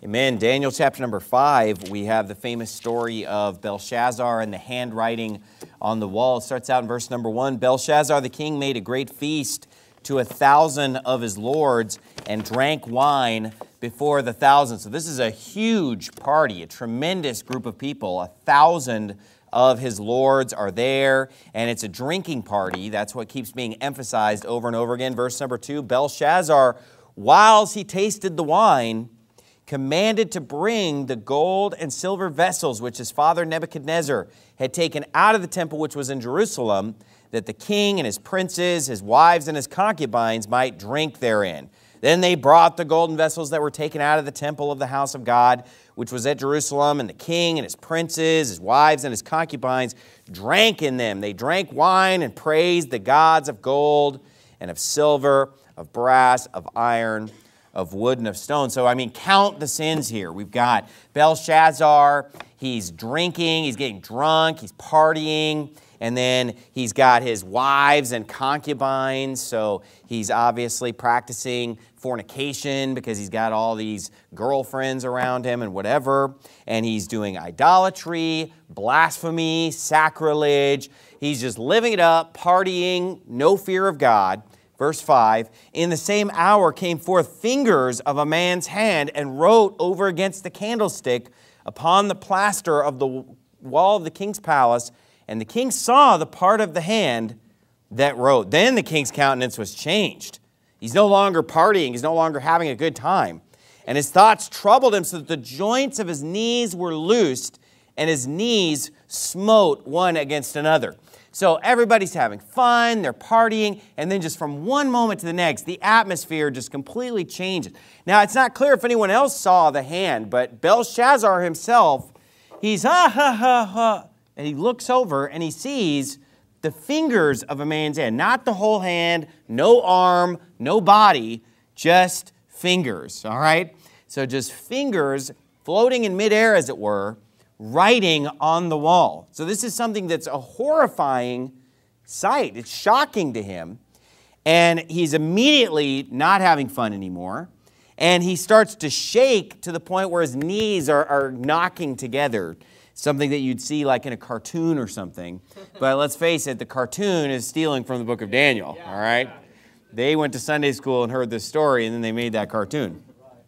Amen. Daniel chapter number 5, we have the famous story of Belshazzar and the handwriting on the wall. It starts out in verse number 1. Belshazzar the king made a great feast to 1,000 of his lords and drank wine before the 1,000. So this is a huge party, a tremendous group of people. 1,000 of his lords are there, and it's a drinking party. That's what keeps being emphasized over and over again. Verse number 2, Belshazzar, whilst he tasted the wine, commanded to bring the gold and silver vessels which his father Nebuchadnezzar had taken out of the temple which was in Jerusalem, that the king and his princes, his wives, and his concubines might drink therein. Then they brought the golden vessels that were taken out of the temple of the house of God, which was at Jerusalem, and the king and his princes, his wives, and his concubines drank in them. They drank wine and praised the gods of gold and of silver, of brass, of iron, of wood, and of stone. So, count the sins here. We've got Belshazzar, he's drinking, he's getting drunk, he's partying, and then he's got his wives and concubines, so he's obviously practicing fornication because he's got all these girlfriends around him and whatever, and he's doing idolatry, blasphemy, sacrilege. He's just living it up, partying, no fear of God. Verse 5, in the same hour came forth fingers of a man's hand and wrote over against the candlestick upon the plaster of the wall of the king's palace, and the king saw the part of the hand that wrote. Then the king's countenance was changed. He's no longer partying. He's no longer having a good time. And his thoughts troubled him so that the joints of his knees were loosed, and his knees smote one against another. So everybody's having fun, they're partying, and then just from one moment to the next, the atmosphere just completely changes. Now, it's not clear if anyone else saw the hand, but Belshazzar himself, he's ha, ha, ha, ha, and he looks over and he sees the fingers of a man's hand. Not the whole hand, no arm, no body, just fingers, all right? So just fingers floating in midair, as it were, writing on the wall. So this is something that's a horrifying sight. It's shocking to him. And he's immediately not having fun anymore. And he starts to shake to the point where his knees are knocking together. Something that you'd see like in a cartoon or something. But let's face it, the cartoon is stealing from the book of Daniel, all right? They went to Sunday school and heard this story, and then they made that cartoon.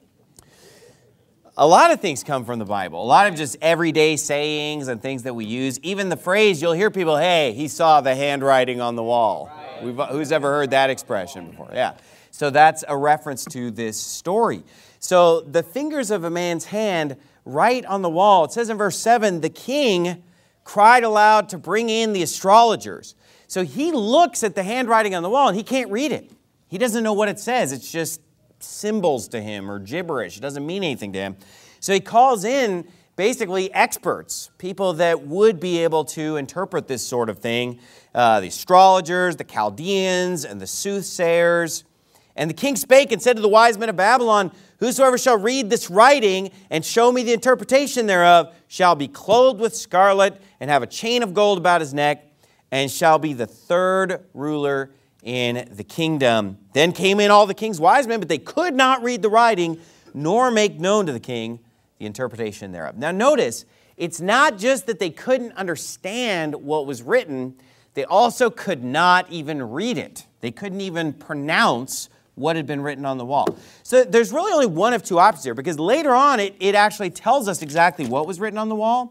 A lot of things come from the Bible. A lot of just everyday sayings and things that we use. Even the phrase, you'll hear people, hey, he saw the handwriting on the wall. Who's ever heard that expression before? Yeah. So that's a reference to this story. So the fingers of a man's hand write on the wall. It says in verse 7, the king cried aloud to bring in the astrologers. So he looks at the handwriting on the wall and he can't read it. He doesn't know what it says. It's just symbols to him or gibberish. It doesn't mean anything to him. So he calls in basically experts, people that would be able to interpret this sort of thing, the astrologers, the Chaldeans, and the soothsayers. And the king spake and said to the wise men of Babylon, whosoever shall read this writing and show me the interpretation thereof shall be clothed with scarlet and have a chain of gold about his neck and shall be the third ruler in the kingdom. Then came in all the king's wise men, but they could not read the writing, nor make known to the king the interpretation thereof. Now notice, it's not just that they couldn't understand what was written, they also could not even read it. They couldn't even pronounce what had been written on the wall. So there's really only one of two options here, because later on it actually tells us exactly what was written on the wall.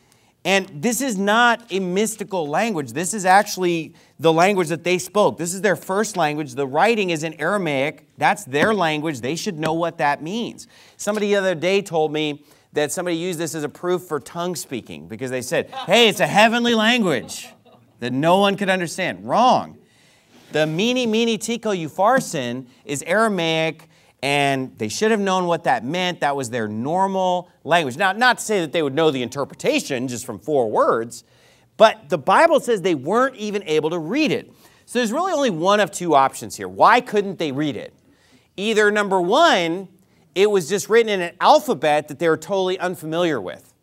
And this is not a mystical language. This is actually the language that they spoke. This is their first language. The writing is in Aramaic. That's their language. They should know what that means. Somebody the other day told me that somebody used this as a proof for tongue speaking because they said, hey, it's a heavenly language that no one could understand. Wrong. The mene tekel upharsin is Aramaic, and they should have known what that meant. That was their normal language. Now, not to say that they would know the interpretation just from 4 words, but the Bible says they weren't even able to read it. So there's really only one of two options here. Why couldn't they read it? Either, number one, it was just written in an alphabet that they were totally unfamiliar with.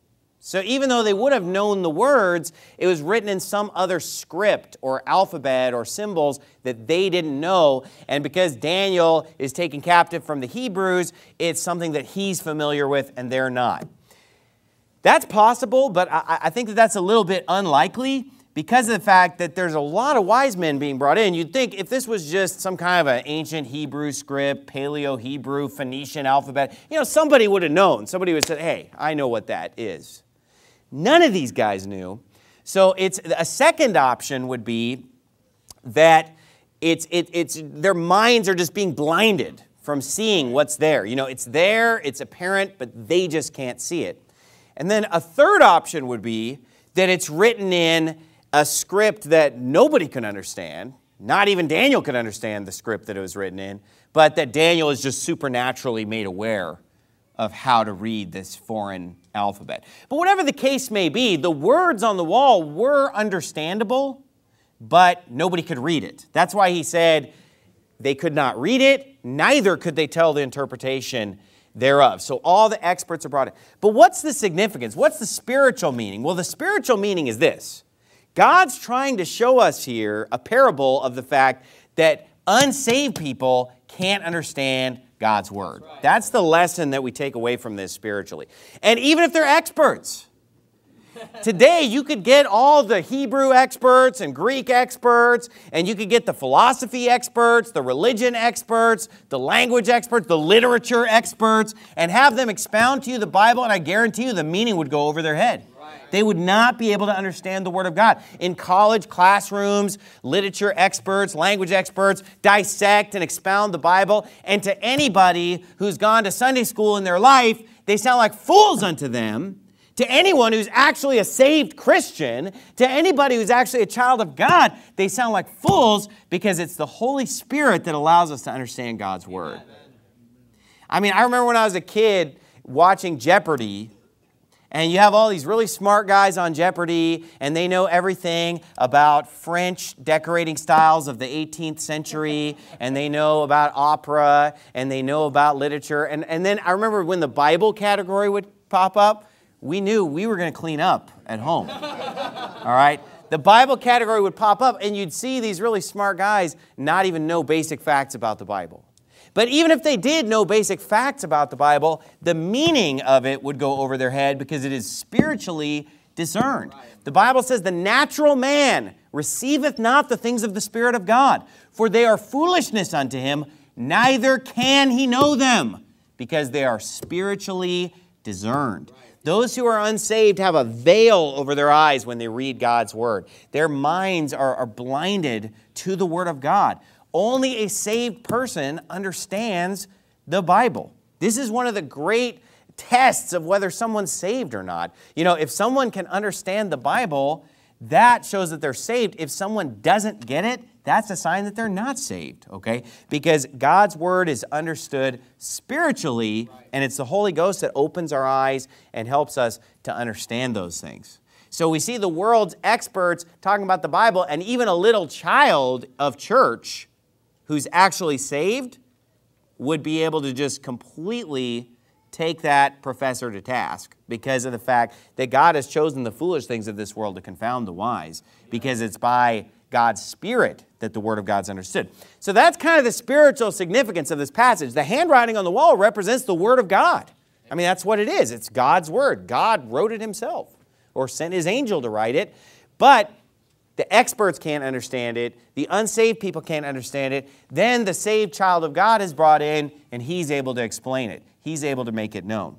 So even though they would have known the words, it was written in some other script or alphabet or symbols that they didn't know. And because Daniel is taken captive from the Hebrews, it's something that he's familiar with and they're not. That's possible, but I think that that's a little bit unlikely because of the fact that there's a lot of wise men being brought in. You'd think if this was just some kind of an ancient Hebrew script, Paleo-Hebrew, Phoenician alphabet, somebody would have known. Somebody would have said, hey, I know what that is. None of these guys knew. So it's a second option would be that it's their minds are just being blinded from seeing what's there. It's there, it's apparent, but they just can't see it. And then a third option would be that it's written in a script that nobody can understand. Not even Daniel could understand the script that it was written in, but that Daniel is just supernaturally made aware of how to read this foreign alphabet. But whatever the case may be, the words on the wall were understandable, but nobody could read it. That's why he said they could not read it, neither could they tell the interpretation thereof. So all the experts are brought in. But what's the significance? What's the spiritual meaning? Well, the spiritual meaning is this. God's trying to show us here a parable of the fact that unsaved people can't understand God's word. That's the lesson that we take away from this spiritually. And even if they're experts, today you could get all the Hebrew experts and Greek experts, and you could get the philosophy experts, the religion experts, the language experts, the literature experts, and have them expound to you the Bible, and I guarantee you the meaning would go over their head. They would not be able to understand the Word of God. In college classrooms, literature experts, language experts dissect and expound the Bible. And to anybody who's gone to Sunday school in their life, they sound like fools unto them. To anyone who's actually a saved Christian, to anybody who's actually a child of God, they sound like fools because it's the Holy Spirit that allows us to understand God's Word. I mean, I remember when I was a kid watching Jeopardy, and you have all these really smart guys on Jeopardy, and they know everything about French decorating styles of the 18th century, and they know about opera, and they know about literature. And then I remember when the Bible category would pop up, we knew we were going to clean up at home. All right? The Bible category would pop up, and you'd see these really smart guys not even know basic facts about the Bible. But even if they did know basic facts about the Bible, the meaning of it would go over their head because it is spiritually discerned. The Bible says, the natural man receiveth not the things of the Spirit of God, for they are foolishness unto him, neither can he know them, because they are spiritually discerned. Those who are unsaved have a veil over their eyes when they read God's Word. Their minds are blinded to the Word of God. Only a saved person understands the Bible. This is one of the great tests of whether someone's saved or not. If someone can understand the Bible, that shows that they're saved. If someone doesn't get it, that's a sign that they're not saved, okay? Because God's Word is understood spiritually, and it's the Holy Ghost that opens our eyes and helps us to understand those things. So we see the world's experts talking about the Bible, and even a little child of church who's actually saved would be able to just completely take that professor to task because of the fact that God has chosen the foolish things of this world to confound the wise, because it's by God's Spirit that the Word of God's understood. So that's kind of the spiritual significance of this passage. The handwriting on the wall represents the Word of God. I mean, that's what it is. It's God's Word. God wrote it himself or sent his angel to write it. But the experts can't understand it. The unsaved people can't understand it. Then the saved child of God is brought in, and he's able to explain it. He's able to make it known.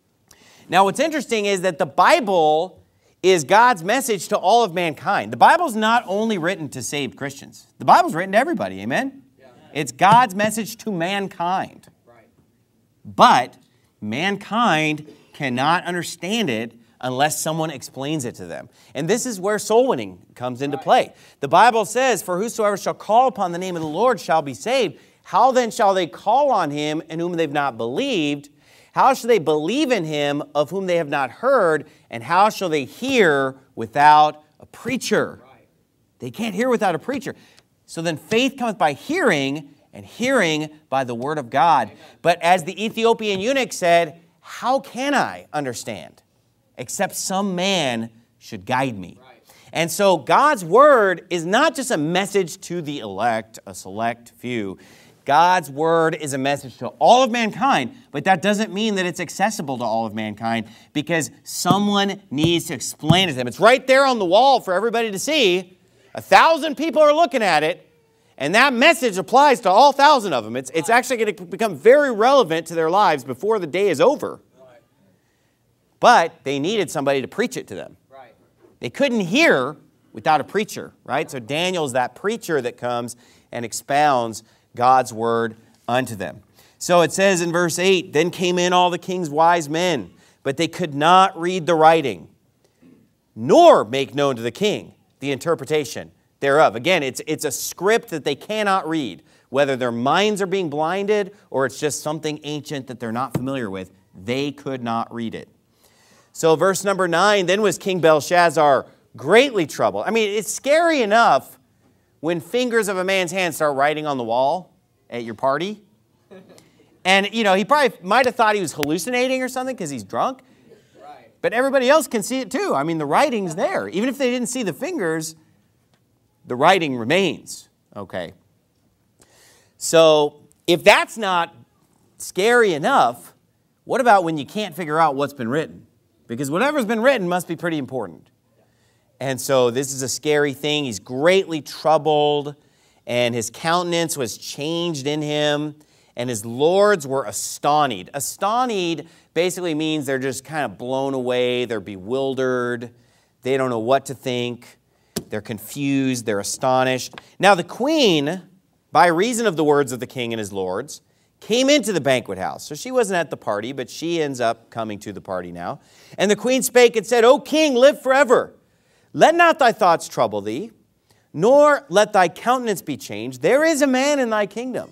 Now, what's interesting is that the Bible is God's message to all of mankind. The Bible's not only written to saved Christians. The Bible's written to everybody, amen? Yeah. It's God's message to mankind. Right. But mankind cannot understand it unless someone explains it to them. And this is where soul winning comes into play. The Bible says, for whosoever shall call upon the name of the Lord shall be saved. How then shall they call on him in whom they've not believed? How shall they believe in him of whom they have not heard? And how shall they hear without a preacher? They can't hear without a preacher. So then faith cometh by hearing, and hearing by the word of God. But as the Ethiopian eunuch said, how can I understand except some man should guide me. Right. And so God's word is not just a message to the elect, a select few. God's word is a message to all of mankind, but that doesn't mean that it's accessible to all of mankind because someone needs to explain it to them. It's right there on the wall for everybody to see. 1,000 people are looking at it, and that message applies to all 1,000 of them. It's actually going to become very relevant to their lives before the day is over. But they needed somebody to preach it to them. They couldn't hear without a preacher, right? So Daniel's that preacher that comes and expounds God's word unto them. So it says in verse 8, then came in all the king's wise men, but they could not read the writing, nor make known to the king the interpretation thereof. Again, it's a script that they cannot read. Whether their minds are being blinded or it's just something ancient that they're not familiar with, they could not read it. So verse number 9, then was King Belshazzar greatly troubled. I mean, it's scary enough when fingers of a man's hand start writing on the wall at your party. And, you know, he probably might have thought he was hallucinating or something because he's drunk. Right. But everybody else can see it too. I mean, the writing's there. Even if they didn't see the fingers, the writing remains. Okay. So if that's not scary enough, what about when you can't figure out what's been written? Because whatever's been written must be pretty important. And so this is a scary thing. He's greatly troubled, and his countenance was changed in him, and his lords were astonished. Astonished basically means they're just kind of blown away, they're bewildered, they don't know what to think, they're confused, they're astonished. Now the queen, by reason of the words of the king and his lords, came into the banquet house. So she wasn't at the party, but she ends up coming to the party now. And the queen spake and said, O king, live forever. Let not thy thoughts trouble thee, nor let thy countenance be changed. There is a man in thy kingdom,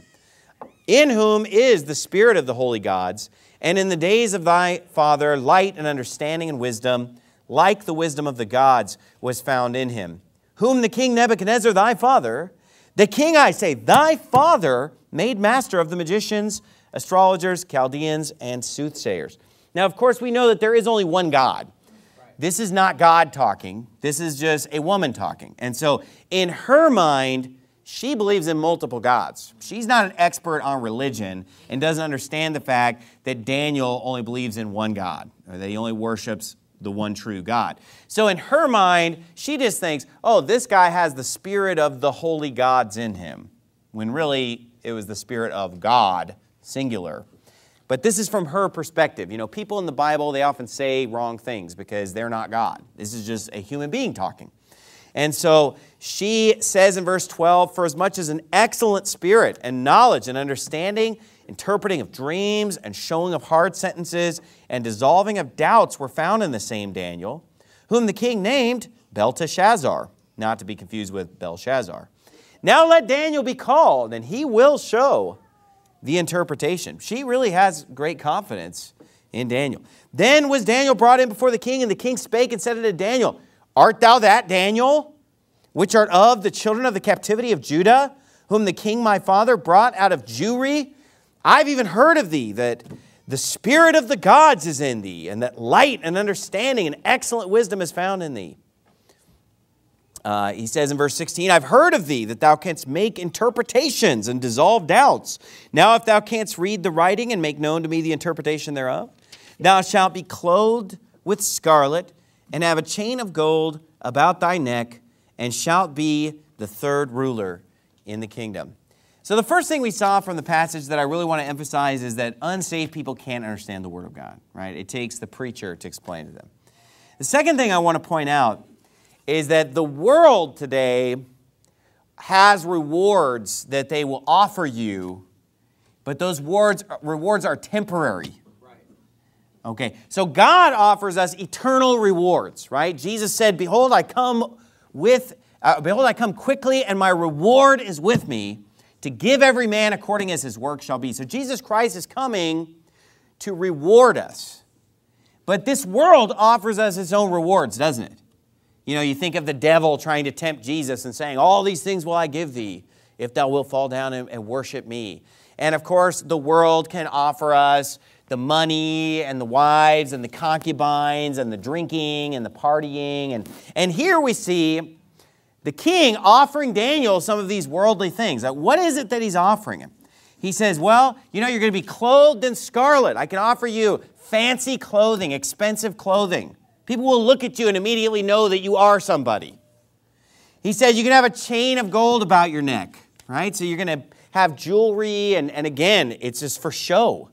in whom is the spirit of the holy gods, and in the days of thy father light and understanding and wisdom, like the wisdom of the gods, was found in him, whom the king Nebuchadnezzar thy father, the king, I say, thy father, made master of the magicians, astrologers, Chaldeans, and soothsayers. Now, of course, we know that there is only one God. This is not God talking. This is just a woman talking. And so in her mind, she believes in multiple gods. She's not an expert on religion and doesn't understand the fact that Daniel only believes in one God, or that he only worships the one true God. So in her mind, she just thinks, oh, this guy has the spirit of the holy gods in him, when really it was the spirit of God, singular. But this is from her perspective. You know, people in the Bible, they often say wrong things because they're not God. This is just a human being talking. And so she says in verse 12, for as much as an excellent spirit and knowledge and understanding, interpreting of dreams and showing of hard sentences and dissolving of doubts were found in the same Daniel, whom the king named Belteshazzar, not to be confused with Belshazzar. Now let Daniel be called, and he will show the interpretation. She really has great confidence in Daniel. Then was Daniel brought in before the king, and the king spake and said unto Daniel, art thou that Daniel, which art of the children of the captivity of Judah, whom the king my father brought out of Jewry? I've even heard of thee, that the spirit of the gods is in thee, and that light and understanding and excellent wisdom is found in thee. He says in verse 16, I've heard of thee, that thou canst make interpretations and dissolve doubts. Now if thou canst read the writing and make known to me the interpretation thereof, thou shalt be clothed with scarlet, and have a chain of gold about thy neck, and shalt be the third ruler in the kingdom. So the first thing we saw from the passage that I really want to emphasize is that unsaved people can't understand the Word of God, right? It takes the preacher to explain to them. The second thing I want to point out is that the world today has rewards that they will offer you, but those rewards are temporary. Okay, so God offers us eternal rewards, right? Jesus said, behold, I come quickly, and my reward is with me, to give every man according as his work shall be. So Jesus Christ is coming to reward us. But this world offers us its own rewards, doesn't it? You know, you think of the devil trying to tempt Jesus and saying, all these things will I give thee, if thou wilt fall down and worship me. And of course, the world can offer us the money and the wives and the concubines and the drinking and the partying. And here we see the king offering Daniel some of these worldly things. What is it that he's offering him? He says, well, you know, you're going to be clothed in scarlet. I can offer you fancy clothing, expensive clothing. People will look at you and immediately know that you are somebody. He says you can have a chain of gold about your neck, right? So you're going to have jewelry, and again, it's just for show.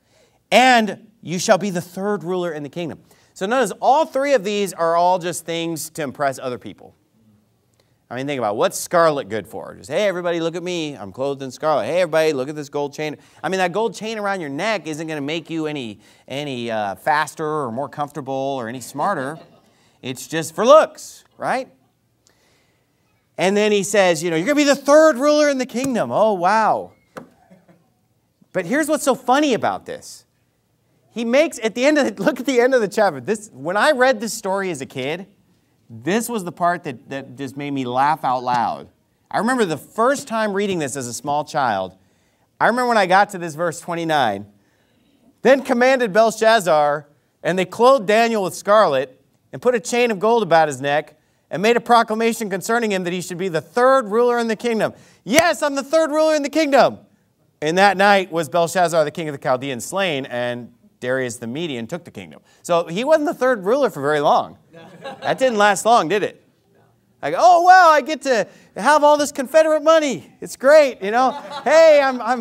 And you shall be the third ruler in the kingdom. So notice all three of these are all just things to impress other people. I mean, think about it. What's scarlet good for? Just, hey, everybody, look at me. I'm clothed in scarlet. Hey, everybody, look at this gold chain. I mean, that gold chain around your neck isn't going to make you any faster or more comfortable or any smarter. It's just for looks, right? And then he says, you know, you're going to be the third ruler in the kingdom. Oh, wow. But here's what's so funny about this. He makes, at the end of look at the end of the chapter. When I read this story as a kid, this was the part that just made me laugh out loud. I remember the first time reading this as a small child. I remember when I got to this verse 29. Then commanded Belshazzar, and they clothed Daniel with scarlet, and put a chain of gold about his neck, and made a proclamation concerning him that he should be the third ruler in the kingdom. Yes, I'm the third ruler in the kingdom. And that night was Belshazzar, the king of the Chaldeans, slain, and Darius the Median took the kingdom. So he wasn't the third ruler for very long. That didn't last long, did it? Like, oh, wow, I get to have all this Confederate money. It's great, you know. Hey,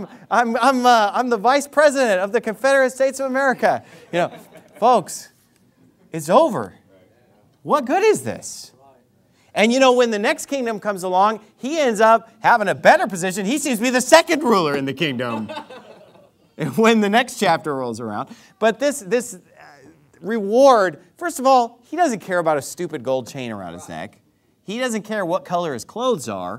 I'm the vice president of the Confederate States of America. You know, folks, it's over. What good is this? And you know, when the next kingdom comes along, he ends up having a better position. He seems to be the second ruler in the kingdom when the next chapter rolls around. But this reward, first of all, he doesn't care about a stupid gold chain around his neck. He doesn't care what color his clothes are.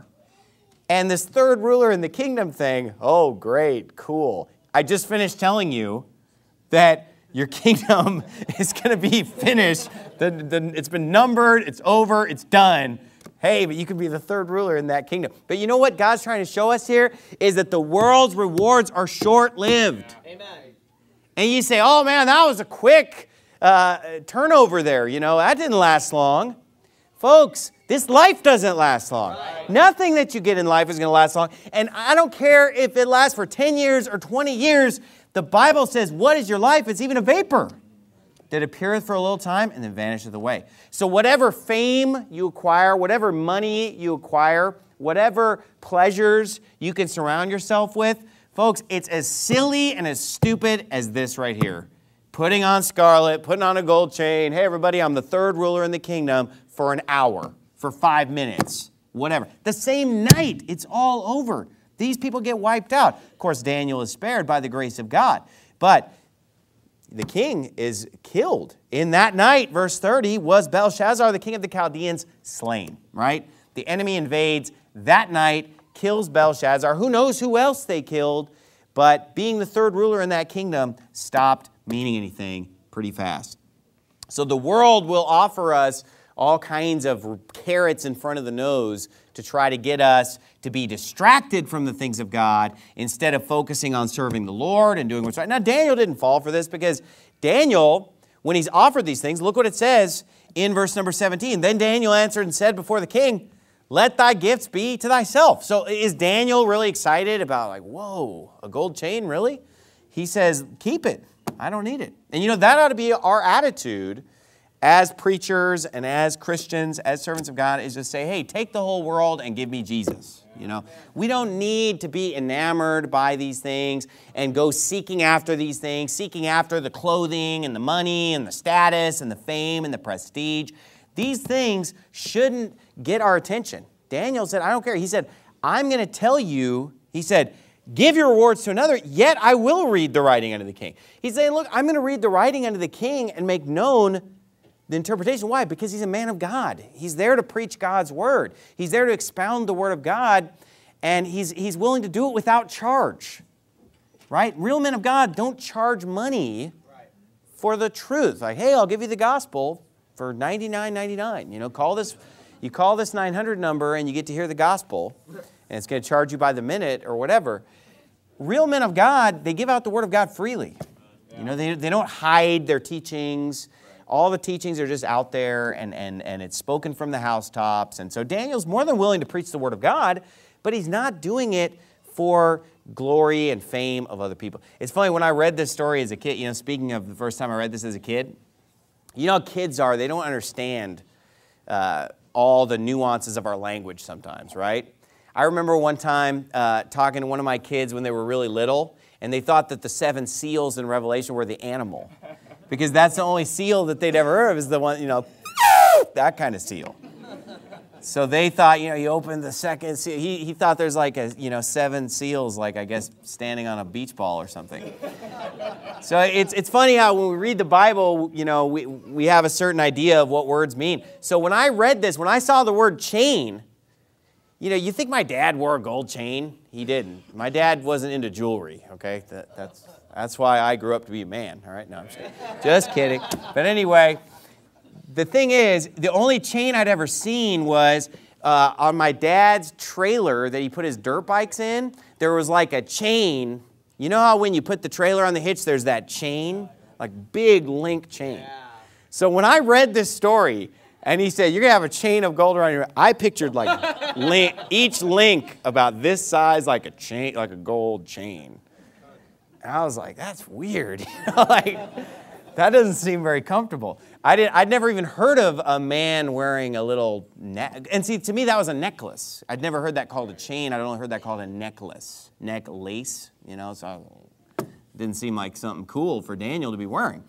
And this third ruler in the kingdom thing, oh, great, cool. I just finished telling you that your kingdom is going to be finished. It's been numbered, it's over, it's done. Hey, but you can be the third ruler in that kingdom. But you know what God's trying to show us here is that the world's rewards are short-lived. Amen. And you say, oh man, that was a quick turnover there. You know, that didn't last long. Folks, this life doesn't last long. Right. Nothing that you get in life is going to last long. And I don't care if it lasts for 10 years or 20 years. The Bible says, what is your life? It's even a vapor that appeareth for a little time and then vanisheth away. So whatever fame you acquire, whatever money you acquire, whatever pleasures you can surround yourself with, folks, it's as silly and as stupid as this right here. Putting on scarlet, putting on a gold chain. Hey, everybody, I'm the third ruler in the kingdom for an hour, for 5 minutes, whatever. The same night, it's all over. These people get wiped out. Of course, Daniel is spared by the grace of God. But the king is killed. In that night, verse 30, was Belshazzar, the king of the Chaldeans, slain, right? The enemy invades that night, kills Belshazzar. Who knows who else they killed? But being the third ruler in that kingdom stopped meaning anything pretty fast. So the world will offer us all kinds of carrots in front of the nose to try to get us to be distracted from the things of God instead of focusing on serving the Lord and doing what's right. Now, Daniel didn't fall for this because Daniel, when he's offered these things, look what it says in verse number 17. Then Daniel answered and said before the king, let thy gifts be to thyself. So is Daniel really excited about like, whoa, a gold chain, really? He says, keep it. I don't need it. And you know, that ought to be our attitude as preachers and as Christians, as servants of God, is to say, hey, take the whole world and give me Jesus. You know, we don't need to be enamored by these things and go seeking after these things, seeking after the clothing and the money and the status and the fame and the prestige. These things shouldn't get our attention. Daniel said, I don't care. He said, I'm going to tell you, he said, give your rewards to another, yet I will read the writing unto the king. He's saying, look, I'm going to read the writing unto the king and make known the interpretation. Why? Because he's a man of God. He's there to preach God's word. He's there to expound the word of God, and he's willing to do it without charge. Right? Real men of God don't charge money for the truth. Like, hey, I'll give you the gospel for $99.99. You know, you call this 900 number and you get to hear the gospel, and it's going to charge you by the minute or whatever. Real men of God, they give out the word of God freely. You know, they don't hide their teachings. All the teachings are just out there, and it's spoken from the housetops. And so Daniel's more than willing to preach the Word of God, but he's not doing it for glory and fame of other people. It's funny, when I read this story as a kid, you know, speaking of the first time I read this as a kid, you know how kids are, they don't understand all the nuances of our language sometimes, right? I remember one time talking to one of my kids when they were really little, and they thought that the 7 seals in Revelation were the animal, because that's the only seal that they'd ever heard of, is the one, you know, that kind of seal. So they thought, you know, you open the second seal. He thought there's like 7 seals, like I guess standing on a beach ball or something. So it's funny how when we read the Bible, you know, we have a certain idea of what words mean. So when I read this, when I saw the word chain, you know, you think my dad wore a gold chain? He didn't. My dad wasn't into jewelry, okay? That's why I grew up to be a man, all right? No, I'm just kidding. But anyway, the thing is, the only chain I'd ever seen was on my dad's trailer that he put his dirt bikes in. There was like a chain. You know how when you put the trailer on the hitch, there's that chain? Like big link chain. Yeah. So when I read this story, and he said, you're going to have a chain of gold around your neck, I pictured like each link about this size, like a chain, like a gold chain. And I was like, that's weird. You know, like, that doesn't seem very comfortable. I'd never even heard of a man wearing a little and see, to me, that was a necklace. I'd never heard that called a chain. I'd only heard that called a necklace. Necklace, you know, so it didn't seem like something cool for Daniel to be wearing.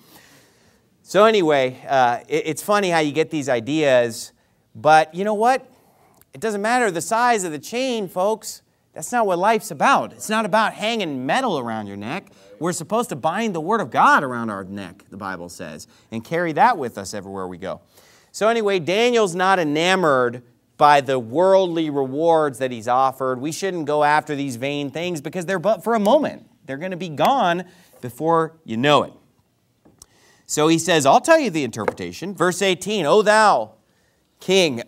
So anyway, it's funny how you get these ideas, but you know what? It doesn't matter the size of the chain, folks. That's not what life's about. It's not about hanging metal around your neck. We're supposed to bind the Word of God around our neck, the Bible says, and carry that with us everywhere we go. So anyway, Daniel's not enamored by the worldly rewards that he's offered. We shouldn't go after these vain things because they're but for a moment. They're going to be gone before you know it. So he says, I'll tell you the interpretation. Verse 18, O thou, King,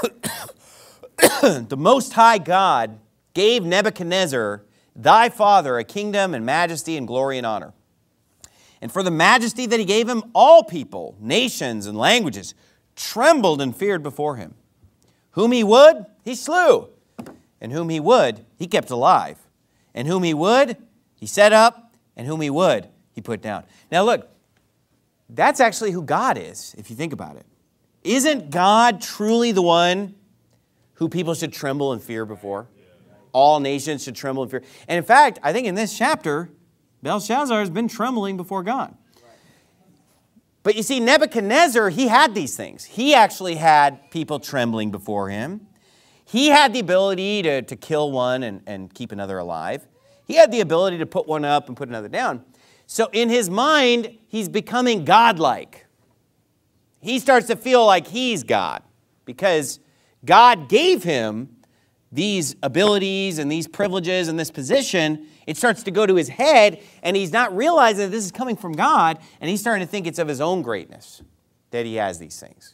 the Most High God gave Nebuchadnezzar, thy father, a kingdom and majesty and glory and honor. And for the majesty that he gave him, all people, nations, and languages trembled and feared before him. Whom he would, he slew. And whom he would, he kept alive. And whom he would, he set up. And whom he would, he put down. Now look, that's actually who God is, if you think about it. Isn't God truly the one who people should tremble and fear before? All nations should tremble and fear. And in fact, I think in this chapter, Belshazzar has been trembling before God. But you see, Nebuchadnezzar, he had these things. He actually had people trembling before him. He had the ability to kill one and keep another alive. He had the ability to put one up and put another down. So in his mind, he's becoming godlike. He starts to feel like he's God because God gave him these abilities and these privileges and this position. It starts to go to his head, and he's not realizing that this is coming from God, and he's starting to think it's of his own greatness that he has these things.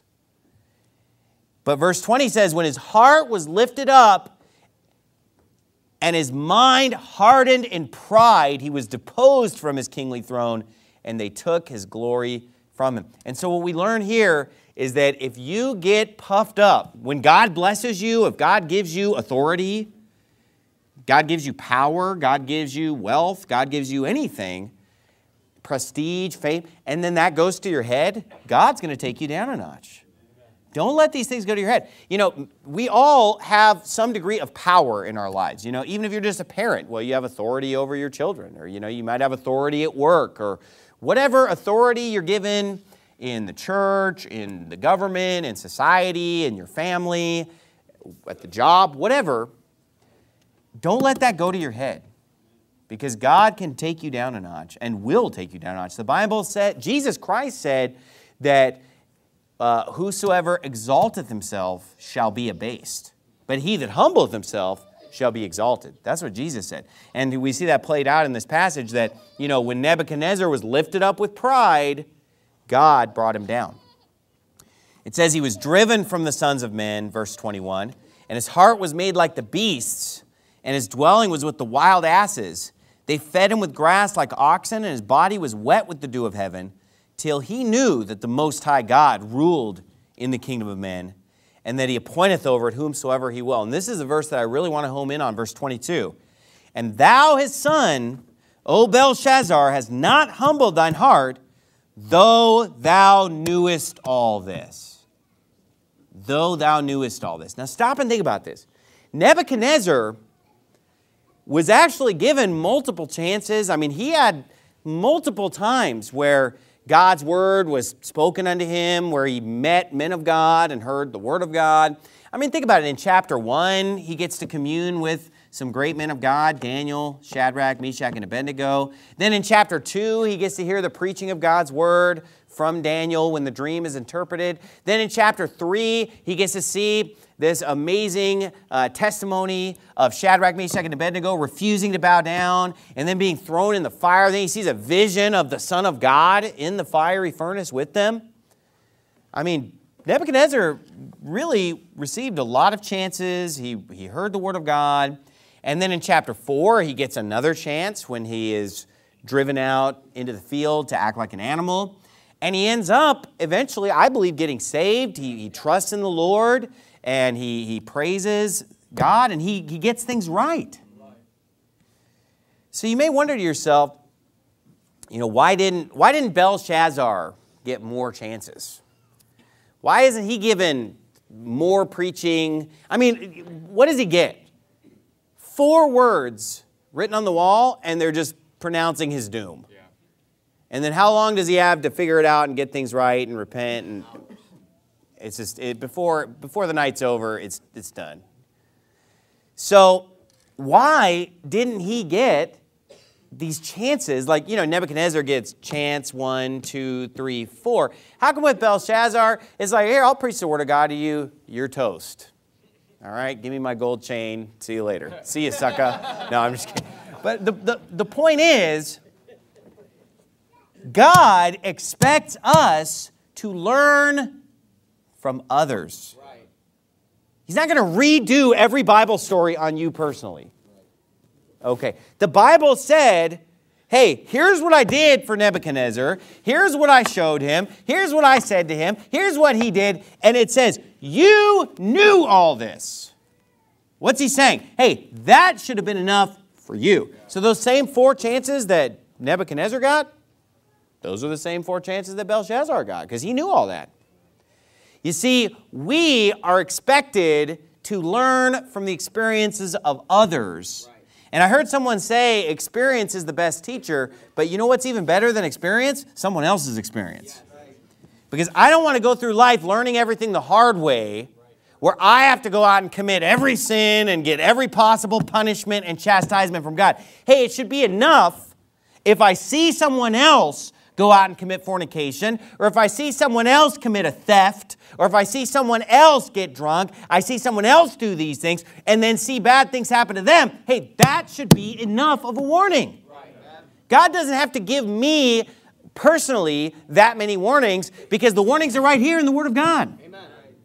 But verse 20 says, when his heart was lifted up and his mind hardened in pride, he was deposed from his kingly throne, and they took his glory from him. And so what we learn here is that if you get puffed up, when God blesses you, if God gives you authority, God gives you power, God gives you wealth, God gives you anything, prestige, fame, and then that goes to your head, God's going to take you down a notch. Don't let these things go to your head. You know, we all have some degree of power in our lives. You know, even if you're just a parent, well, you have authority over your children, or, you know, you might have authority at work, or whatever authority you're given in the church, in the government, in society, in your family, at the job, whatever. Don't let that go to your head, because God can take you down a notch and will take you down a notch. The Bible said, Jesus Christ said that whosoever exalteth himself shall be abased, but he that humbleth himself shall be exalted. That's what Jesus said. And we see that played out in this passage that, you know, when Nebuchadnezzar was lifted up with pride, God brought him down. It says he was driven from the sons of men, verse 21, and his heart was made like the beasts, and his dwelling was with the wild asses. They fed him with grass like oxen, and his body was wet with the dew of heaven, till he knew that the Most High God ruled in the kingdom of men, and that he appointeth over it whomsoever he will. And this is a verse that I really want to home in on, verse 22. And thou, his son, O Belshazzar, hast not humbled thine heart, though thou knewest all this. Though thou knewest all this. Now stop and think about this. Nebuchadnezzar was actually given multiple chances. I mean, he had multiple times where God's word was spoken unto him, where he met men of God and heard the word of God. I mean, think about it. In chapter 1, he gets to commune with some great men of God, Daniel, Shadrach, Meshach, and Abednego. Then in chapter 2, he gets to hear the preaching of God's word from Daniel when the dream is interpreted. Then in chapter 3, he gets to see this amazing testimony of Shadrach, Meshach, and Abednego refusing to bow down and then being thrown in the fire. Then he sees a vision of the Son of God in the fiery furnace with them. I mean, Nebuchadnezzar really received a lot of chances. He heard the word of God. And then in chapter 4, he gets another chance when he is driven out into the field to act like an animal. And he ends up eventually, I believe, getting saved. He trusts in the Lord, and he praises God, and he gets things right. So you may wonder to yourself, why didn't Belshazzar get more chances? Why isn't he given more preaching? I mean, what does he get? 4 words written on the wall, and they're just pronouncing his doom. Yeah. And then how long does he have to figure it out and get things right and repent? And it's just before the night's over, it's done. So why didn't he get these chances? Like, Nebuchadnezzar gets chance 1, 2, 3, 4. How come with Belshazzar, it's like, here, I'll preach the word of God to you. You're toast. All right, give me my gold chain. See you later. See you, sucker. No, I'm just kidding. But the point is, God expects us to learn from others. He's not going to redo every Bible story on you personally. Okay, the Bible said, hey, here's what I did for Nebuchadnezzar. Here's what I showed him. Here's what I said to him. Here's what he did. And it says, you knew all this. What's he saying? Hey, that should have been enough for you. So those same 4 chances that Nebuchadnezzar got, those are the same 4 chances that Belshazzar got, because he knew all that. You see, we are expected to learn from the experiences of others. And I heard someone say experience is the best teacher, but you know what's even better than experience? Someone else's experience. Because I don't want to go through life learning everything the hard way, where I have to go out and commit every sin and get every possible punishment and chastisement from God. Hey, it should be enough if I see someone else go out and commit fornication, or if I see someone else commit a theft, or if I see someone else get drunk, I see someone else do these things, and then see bad things happen to them. Hey, that should be enough of a warning. God doesn't have to give me personally that many warnings, because the warnings are right here in the Word of God. Amen.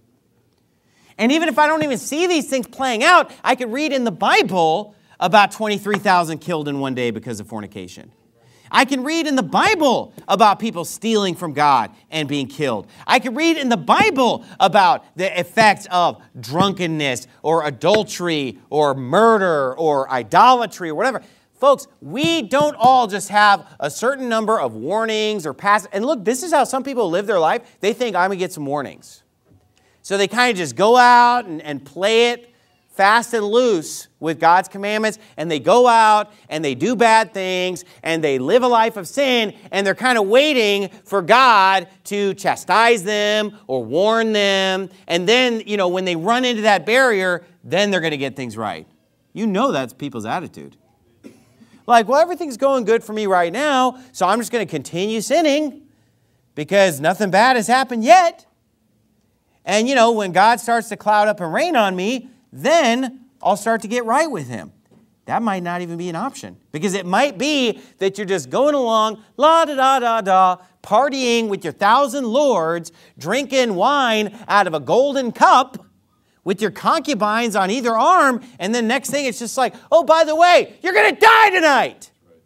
And even if I don't even see these things playing out, I could read in the Bible about 23,000 killed in one day because of fornication. I can read in the Bible about people stealing from God and being killed. I can read in the Bible about the effects of drunkenness or adultery or murder or idolatry or whatever. Folks, we don't all just have a certain number of warnings or and look, this is how some people live their life. They think, I'm going to get some warnings. So they kind of just go out and play it fast and loose with God's commandments, and they go out and they do bad things and they live a life of sin, and they're kind of waiting for God to chastise them or warn them. And then, when they run into that barrier, then they're going to get things right. That's people's attitude. Like, well, everything's going good for me right now, so I'm just going to continue sinning because nothing bad has happened yet. And, when God starts to cloud up and rain on me, then I'll start to get right with Him. That might not even be an option, because it might be that you're just going along, la-da-da-da-da, partying with your 1,000 lords, drinking wine out of a golden cup with your concubines on either arm, and then next thing it's just like, oh, by the way, you're going to die tonight.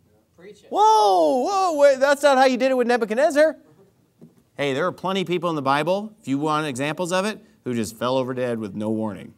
whoa, wait, that's not how you did it with Nebuchadnezzar. Hey, there are plenty of people in the Bible, if you want examples of it, who just fell over dead with no warning.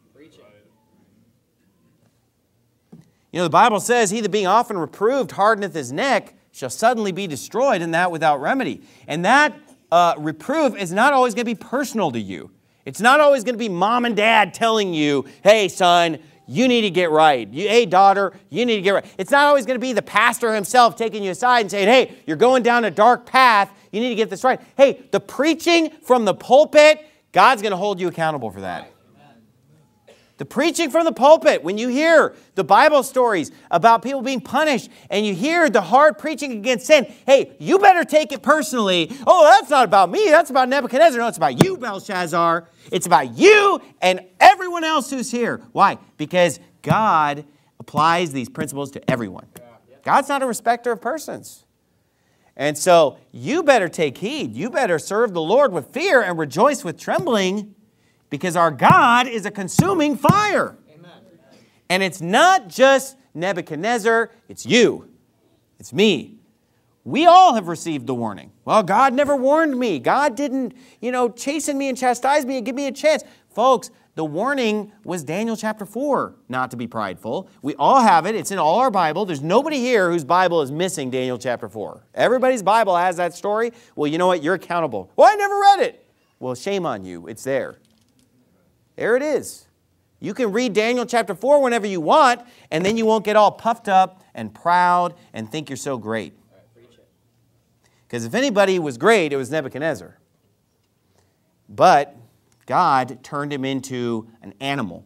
You know, the Bible says, he that being often reproved hardeneth his neck shall suddenly be destroyed, and that without remedy. And that reproof is not always going to be personal to you. It's not always going to be mom and dad telling you, hey, son, you need to get right. Hey, daughter, you need to get right. It's not always going to be the pastor himself taking you aside and saying, hey, you're going down a dark path. You need to get this right. Hey, the preaching from the pulpit, God's going to hold you accountable for that. The preaching from the pulpit, when you hear the Bible stories about people being punished and you hear the hard preaching against sin, hey, you better take it personally. Oh, that's not about me. That's about Nebuchadnezzar. No, it's about you, Belshazzar. It's about you and everyone else who's here. Why? Because God applies these principles to everyone. God's not a respecter of persons. And so you better take heed. You better serve the Lord with fear and rejoice with trembling, because our God is a consuming fire. Amen. And it's not just Nebuchadnezzar, it's you. It's me. We all have received the warning. Well, God never warned me. God didn't, chasten me and chastise me and give me a chance. Folks, the warning was Daniel chapter 4, not to be prideful. We all have it. It's in all our Bible. There's nobody here whose Bible is missing Daniel chapter 4. Everybody's Bible has that story. Well, you know what? You're accountable. Well, I never read it. Well, shame on you. It's there. There it is. You can read Daniel chapter 4 whenever you want, and then you won't get all puffed up and proud and think you're so great. Because if anybody was great, it was Nebuchadnezzar. But God turned him into an animal.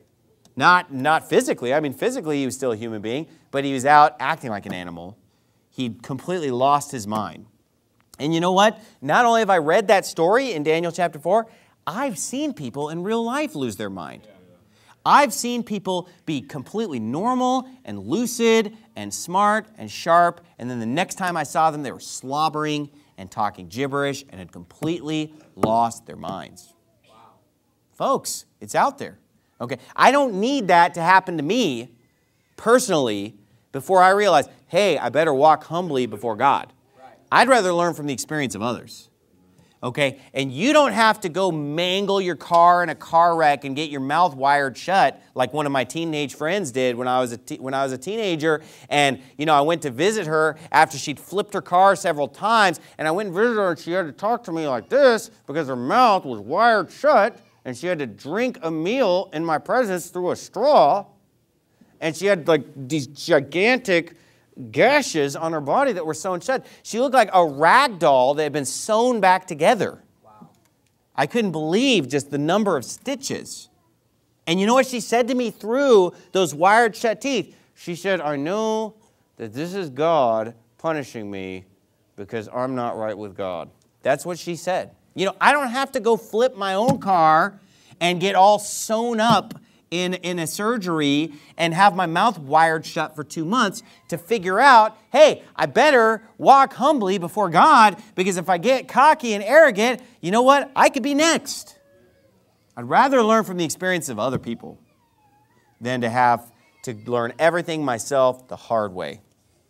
Not physically. I mean, physically he was still a human being, but he was out acting like an animal. He completely lost his mind. And you know what? Not only have I read that story in Daniel chapter 4, I've seen people in real life lose their mind. I've seen people be completely normal and lucid and smart and sharp, and then the next time I saw them, they were slobbering and talking gibberish and had completely lost their minds. Wow. Folks, it's out there. Okay, I don't need that to happen to me personally before I realize, hey, I better walk humbly before God. Right. I'd rather learn from the experience of others. Okay, and you don't have to go mangle your car in a car wreck and get your mouth wired shut like one of my teenage friends did when I was a teenager. And, I went to visit her after she'd flipped her car several times. And I went and visited her and she had to talk to me like this because her mouth was wired shut. And she had to drink a meal in my presence through a straw. And she had like these gigantic gashes on her body that were sewn shut. She looked like a rag doll that had been sewn back together. Wow. I couldn't believe just the number of stitches. And you know what she said to me through those wired shut teeth? She said, I know that this is God punishing me because I'm not right with God. That's what she said. I don't have to go flip my own car and get all sewn up in a surgery and have my mouth wired shut for 2 months to figure out, hey, I better walk humbly before God, because if I get cocky and arrogant, you know what? I could be next. I'd rather learn from the experience of other people than to have to learn everything myself the hard way.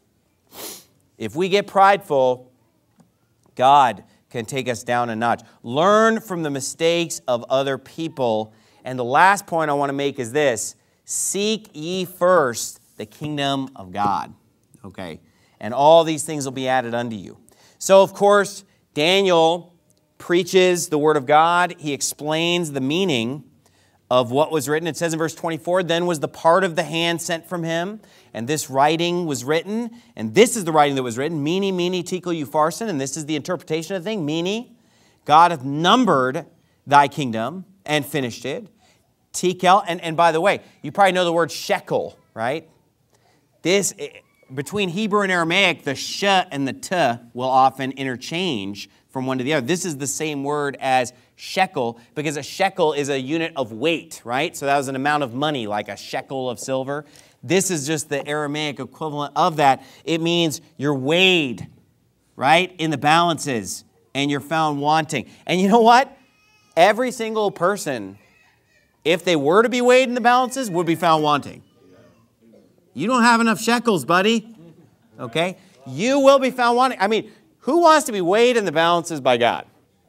If we get prideful, God can take us down a notch. Learn from the mistakes of other people. And the last point I want to make is this: seek ye first the kingdom of God. Okay? And all these things will be added unto you. So, of course, Daniel preaches the word of God. He explains the meaning of what was written. It says in verse 24, then was the part of the hand sent from him, and this writing was written, and this is the writing that was written, Mene, Mene, Tekel, Upharsin, and this is the interpretation of the thing, Mene, God hath numbered thy kingdom and finished it. Tekel, and by the way, you probably know the word shekel, right? This, between Hebrew and Aramaic, the sh and the t will often interchange from one to the other. This is the same word as shekel, because a shekel is a unit of weight, right? So that was an amount of money, like a shekel of silver. This is just the Aramaic equivalent of that. It means you're weighed, right, in the balances, and you're found wanting. And you know what? Every single person, if they were to be weighed in the balances, would be found wanting. You don't have enough shekels, buddy. Okay? You will be found wanting. I mean, who wants to be weighed in the balances by God?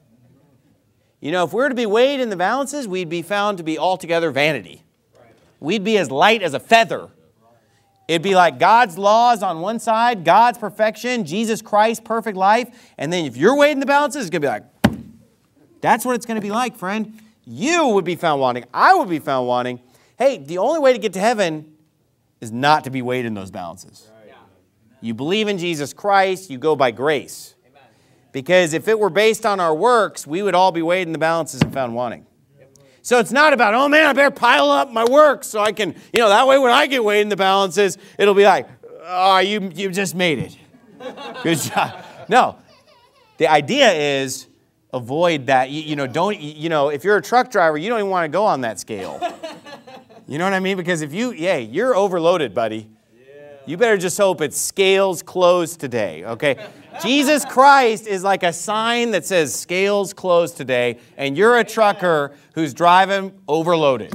You know, if we were to be weighed in the balances, we'd be found to be altogether vanity. We'd be as light as a feather. It'd be like God's laws on one side, God's perfection, Jesus Christ's perfect life. And then if you're weighed in the balances, it's going to be like, that's what it's going to be like, friend. You would be found wanting. I would be found wanting. Hey, the only way to get to heaven is not to be weighed in those balances. You believe in Jesus Christ, you go by grace. Because if it were based on our works, we would all be weighed in the balances and found wanting. So it's not about, oh man, I better pile up my works so I can, that way when I get weighed in the balances, it'll be like, oh, you just made it. Good job. No, the idea is avoid that. If you're a truck driver, you don't even want to go on that scale. You know what I mean? Because if you're overloaded, buddy. You better just hope it's scales closed today, okay? Jesus Christ is like a sign that says scales closed today, and you're a trucker who's driving overloaded.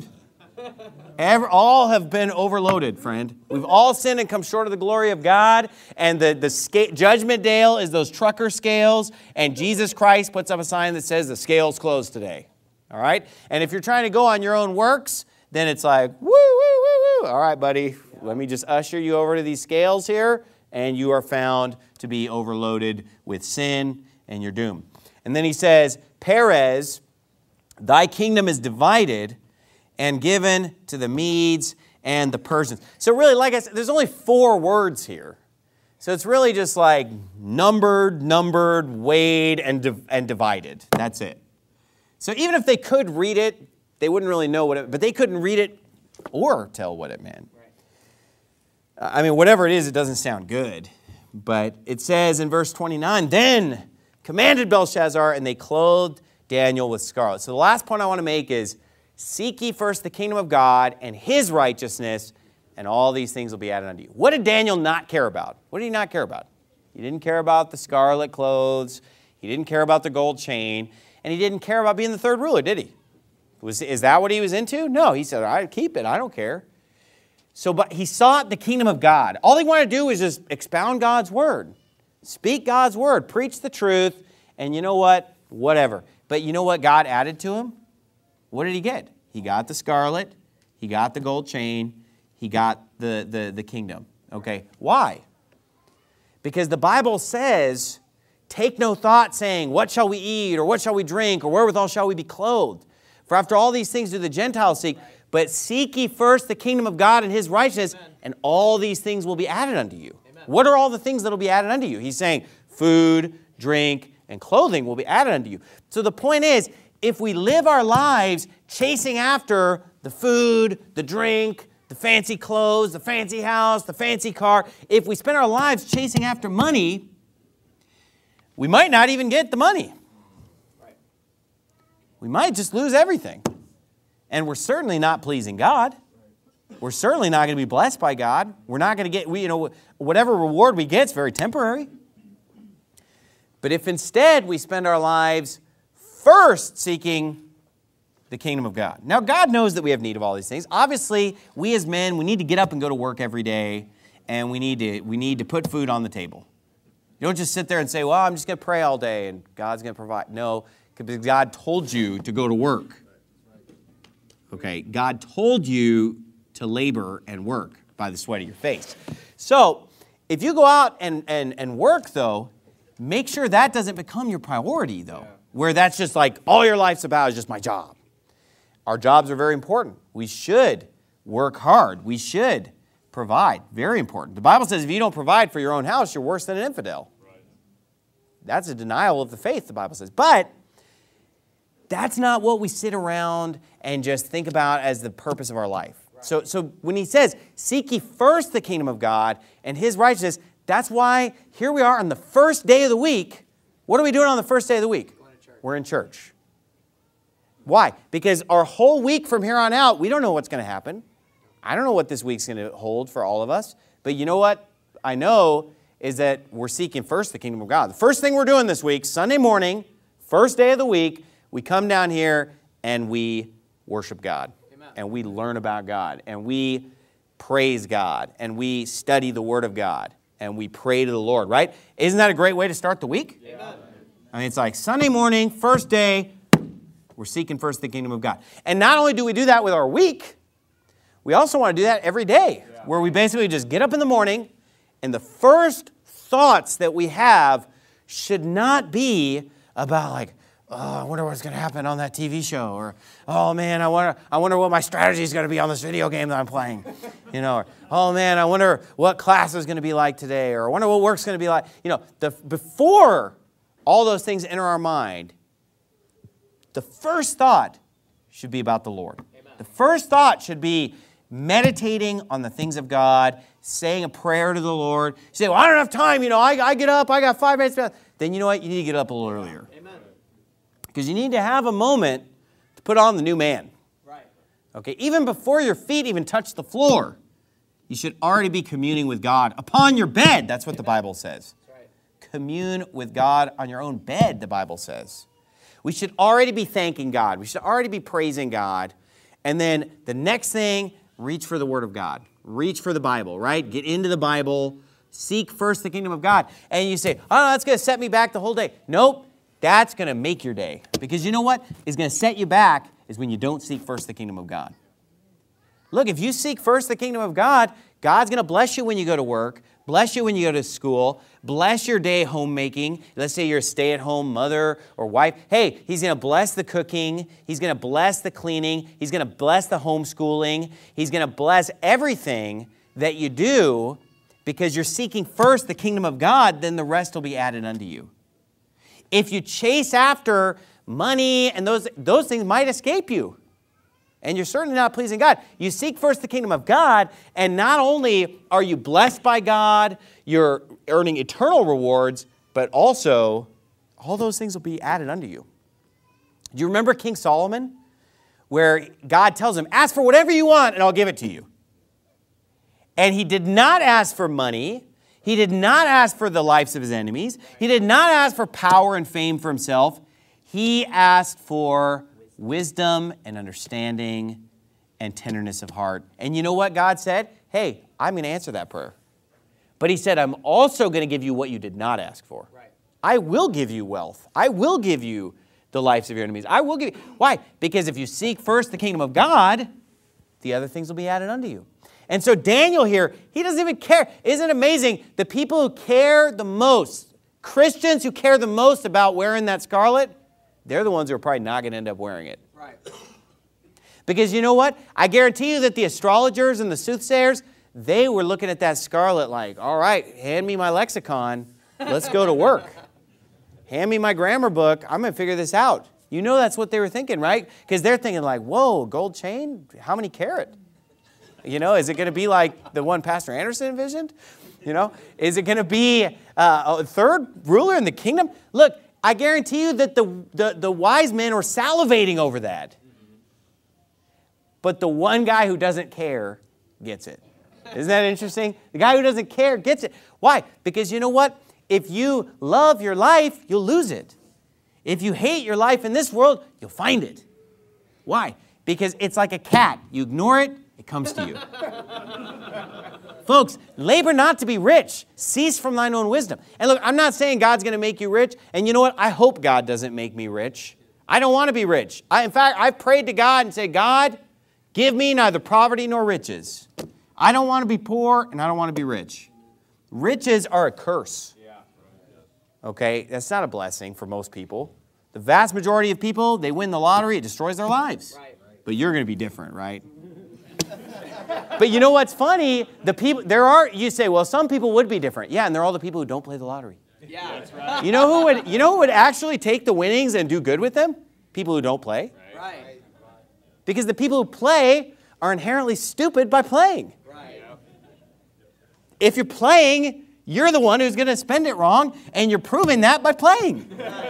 All have been overloaded, friend. We've all sinned and come short of the glory of God, and the judgment day is those trucker scales, and Jesus Christ puts up a sign that says the scales closed today, all right? And if you're trying to go on your own works, then it's like, woo, woo, woo, woo. All right, buddy. Let me just usher you over to these scales here, and you are found to be overloaded with sin, and you're doomed. And then he says, Perez, thy kingdom is divided and given to the Medes and the Persians. So really, like I said, there's only 4 words here. So it's really just like numbered, weighed, and divided. That's it. So even if they could read it, they wouldn't really know what it, but they couldn't read it or tell what it meant. I mean, whatever it is, it doesn't sound good. But it says in verse 29, then commanded Belshazzar, and they clothed Daniel with scarlet. So the last point I want to make is, seek ye first the kingdom of God and his righteousness, and all these things will be added unto you. What did Daniel not care about? What did he not care about? He didn't care about the scarlet clothes. He didn't care about the gold chain. And he didn't care about being the third ruler, did he? Is that what he was into? No, he said, I keep it. I don't care. So, but he sought the kingdom of God. All he wanted to do was just expound God's word. Speak God's word. Preach the truth. And you know what? Whatever. But you know what God added to him? What did he get? He got the scarlet. He got the gold chain. He got the kingdom. Okay, why? Because the Bible says, take no thought saying, what shall we eat, or what shall we drink, or wherewithal shall we be clothed? For after all these things do the Gentiles seek. But seek ye first the kingdom of God and his righteousness, and all these things will be added unto you. Amen. What are all the things that will be added unto you? He's saying food, drink, and clothing will be added unto you. So the point is, if we live our lives chasing after the food, the drink, the fancy clothes, the fancy house, the fancy car, if we spend our lives chasing after money, we might not even get the money. We might just lose everything. And we're certainly not pleasing God. We're certainly not going to be blessed by God. We're not going to get, whatever reward we get is very temporary. But if instead we spend our lives first seeking the kingdom of God. Now, God knows that we have need of all these things. Obviously, we as men, we need to get up and go to work every day, and we need to put food on the table. You don't just sit there and say, well, I'm just going to pray all day, and God's going to provide. No, because God told you to go to work. Okay, God told you to labor and work by the sweat of your face. So, if you go out and work, though, make sure that doesn't become your priority, though, where that's just like all your life's about is just my job. Our jobs are very important. We should work hard. We should provide. Very important. The Bible says if you don't provide for your own house, you're worse than an infidel. Right. That's a denial of the faith, the Bible says. But that's not what we sit around and just think about as the purpose of our life. Right. So when he says, seek ye first the kingdom of God and his righteousness, that's why here we are on the first day of the week. What are we doing on the first day of the week? We're in church. Why? Because our whole week from here on out, we don't know what's going to happen. I don't know what this week's going to hold for all of us. But you know what I know is that we're seeking first the kingdom of God. The first thing we're doing this week, Sunday morning, first day of the week, we come down here and we worship God. Amen. And we learn about God. And we praise God. And we study the Word of God. and we pray to the Lord, right? Isn't that a great way to start the week? Amen. I mean, it's like Sunday morning, first day, we're seeking first the kingdom of God. And not only do we do that with our week, we also want to do that every day, where we basically just get up in the morning, and the first thoughts that we have should not be about like, oh, I wonder what's going to happen on that TV show, or oh man, I wonder what my strategy is going to be on this video game that I'm playing, or oh man, I wonder what class is going to be like today, or I wonder what work's going to be like. Before all those things enter our mind, the first thought should be about the Lord. Amen. The first thought should be meditating on the things of God, saying a prayer to the Lord. You say, well, I don't have time, I get up, I got 5 minutes. Then you know what? You need to get up a little earlier. Amen. Because you need to have a moment to put on the new man. Right. Okay, even before your feet even touch the floor, you should already be communing with God upon your bed. That's what the Bible says. That's right. Commune with God on your own bed, the Bible says. We should already be thanking God. We should already be praising God. And then the next thing, reach for the Word of God. Reach for the Bible, right? Get into the Bible. Seek first the kingdom of God. And you say, oh, no, that's going to set me back the whole day. Nope. That's going to make your day. Because you know what is going to set you back is when you don't seek first the kingdom of God. Look, if you seek first the kingdom of God, God's going to bless you when you go to work, bless you when you go to school, bless your day homemaking. Let's say you're a stay-at-home mother or wife. Hey, He's going to bless the cooking. He's going to bless the cleaning. He's going to bless the homeschooling. He's going to bless everything that you do because you're seeking first the kingdom of God, then the rest will be added unto you. If you chase after money and those things might escape you, and you're certainly not pleasing God. You seek first the kingdom of God, and not only are you blessed by God, you're earning eternal rewards, but also all those things will be added unto you. Do you remember King Solomon, where God tells him, ask for whatever you want and I'll give it to you? And he did not ask for money. He did not ask for the lives of his enemies. He did not ask for power and fame for himself. He asked for wisdom and understanding and tenderness of heart. And you know what God said? Hey, I'm going to answer that prayer. But He said, I'm also going to give you what you did not ask for. Right. I will give you wealth. I will give you the lives of your enemies. I will give you. Why? Because if you seek first the kingdom of God, the other things will be added unto you. And so Daniel here, he doesn't even care. Isn't it amazing? The people who care the most, Christians who care the most about wearing that scarlet, they're the ones who are probably not going to end up wearing it. Right. Because you know what? I guarantee you that the astrologers and the soothsayers, they were looking at that scarlet like, all right, hand me my lexicon. Let's go to work. Hand me my grammar book. I'm going to figure this out. You know that's what they were thinking, right? Because they're thinking like, whoa, gold chain? How many carat? Is it going to be like the one Pastor Anderson envisioned? Is it going to be a third ruler in the kingdom? Look, I guarantee you that the wise men are salivating over that. But the one guy who doesn't care gets it. Isn't that interesting? The guy who doesn't care gets it. Why? Because you know what? If you love your life, you'll lose it. If you hate your life in this world, you'll find it. Why? Because it's like a cat. You ignore it, it comes to you. Folks, labor not to be rich. Cease from thine own wisdom. And look, I'm not saying God's going to make you rich. And you know what? I hope God doesn't make me rich. I don't want to be rich. In fact, I've prayed to God and said, God, give me neither poverty nor riches. I don't want to be poor and I don't want to be rich. Riches are a curse. Okay? That's not a blessing for most people. The vast majority of people, they win the lottery, it destroys their lives. Right. But you're going to be different, right? But you know what's funny? You say, well, some people would be different. Yeah, and they're all the people who don't play the lottery. Yeah, that's right. You know who would actually take the winnings and do good with them? People who don't play. Right. Because the people who play are inherently stupid by playing. Right. If you're playing, you're the one who's going to spend it wrong, and you're proving that by playing.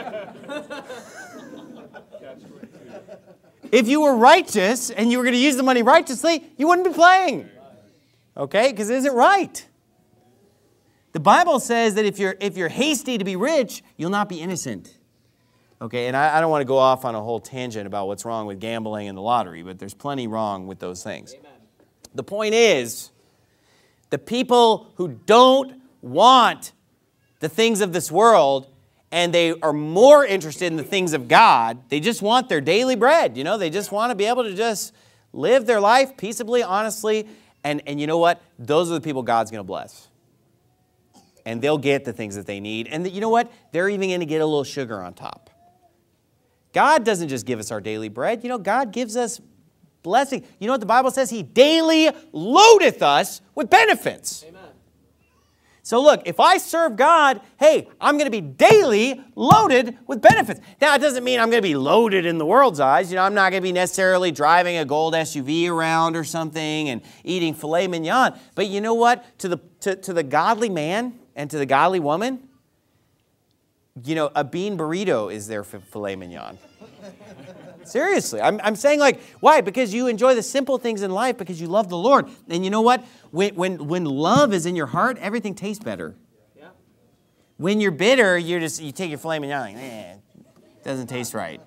If you were righteous and you were going to use the money righteously, you wouldn't be playing. Okay? Because it isn't right. The Bible says that if you're hasty to be rich, you'll not be innocent. Okay? And I don't want to go off on a whole tangent about what's wrong with gambling and the lottery, but there's plenty wrong with those things. Amen. The point is, the people who don't want the things of this world and they are more interested in the things of God. They just want their daily bread. You know, they just want to be able to just live their life peaceably, honestly. And you know what? Those are the people God's going to bless. And they'll get the things that they need. And you know what? They're even going to get a little sugar on top. God doesn't just give us our daily bread. You know, God gives us blessing. You know what the Bible says? He daily loadeth us with benefits. Amen. So look, if I serve God, hey, I'm going to be daily loaded with benefits. Now, it doesn't mean I'm going to be loaded in the world's eyes. You know, I'm not going to be necessarily driving a gold SUV around or something and eating filet mignon. But you know what? To the godly man and to the godly woman, you know, a bean burrito is their filet mignon. Seriously, I'm saying, like, why? Because you enjoy the simple things in life because you love the Lord. And you know what? When love is in your heart, everything tastes better. Yeah. When you're bitter, you take your filet mignon, like, it doesn't taste right.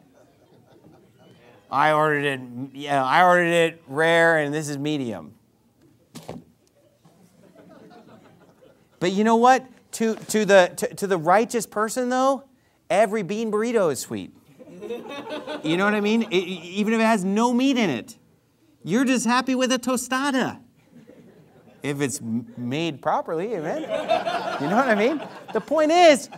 I ordered it rare, and this is medium. But you know what? To the righteous person, though, every bean burrito is sweet. You know what I mean? Even if it has no meat in it. You're just happy with a tostada. If it's made properly, amen? You know what I mean? The point is,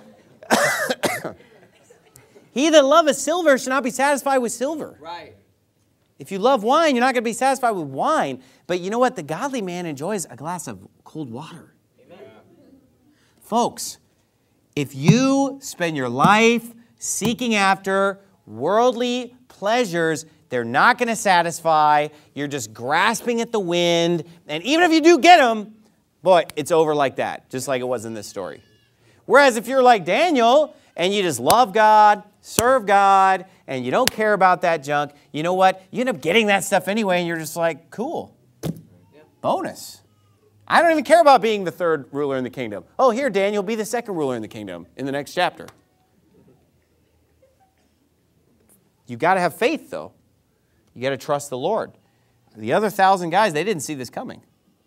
he that loveth silver should not be satisfied with silver. Right. If you love wine, you're not going to be satisfied with wine. But you know what? The godly man enjoys a glass of cold water. Amen. Folks, if you spend your life seeking after worldly pleasures, they're not going to satisfy. You're just grasping at the wind. And even if you do get them, boy, it's over like that, just like it was in this story. Whereas if you're like Daniel and you just love God, serve God, and you don't care about that junk, you know what? You end up getting that stuff anyway, and you're just like, cool. Bonus. I don't even care about being the third ruler in the kingdom. Oh, here, Daniel, be the second ruler in the kingdom in the next chapter. You've got to have faith, though. You got to trust the Lord. The other 1,000 guys, they didn't see this coming.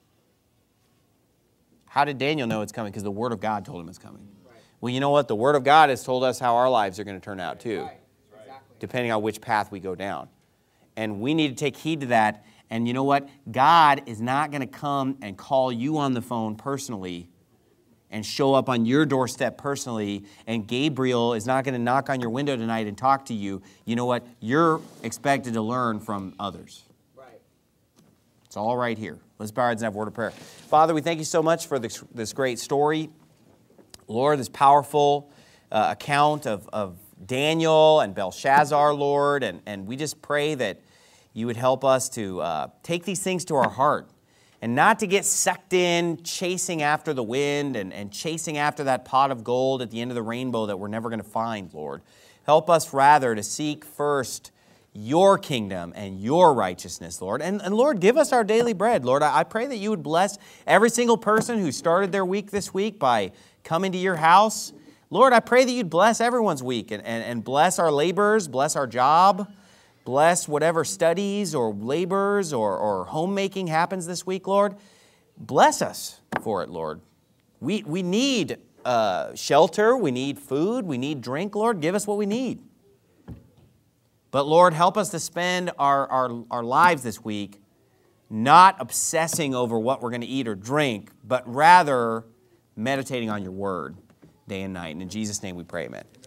How did Daniel know it's coming? Because the Word of God told him it's coming. Right. Well, you know what? The Word of God has told us how our lives are going to turn out, too. Right. Exactly. Depending on which path we go down. And we need to take heed to that. And you know what? God is not going to come and call you on the phone personally and show up on your doorstep personally, and Gabriel is not going to knock on your window tonight and talk to you. You know what? You're expected to learn from others. Right. It's all right here. Let's bow our heads and have a word of prayer. Father, we thank you so much for this great story. Lord, this powerful account of Daniel and Belshazzar, Lord, and we just pray that you would help us to take these things to our heart. And not to get sucked in chasing after the wind and chasing after that pot of gold at the end of the rainbow that we're never going to find, Lord. Help us rather to seek first your kingdom and your righteousness, Lord. And Lord, give us our daily bread, Lord. I pray that you would bless every single person who started their week this week by coming to your house. Lord, I pray that you'd bless everyone's week and bless our laborers, bless our job. Bless whatever studies or labors or homemaking happens this week, Lord. Bless us for it, Lord. We need shelter. We need food. We need drink, Lord. Give us what we need. But, Lord, help us to spend our lives this week not obsessing over what we're going to eat or drink, but rather meditating on your word day and night. And in Jesus' name we pray, amen.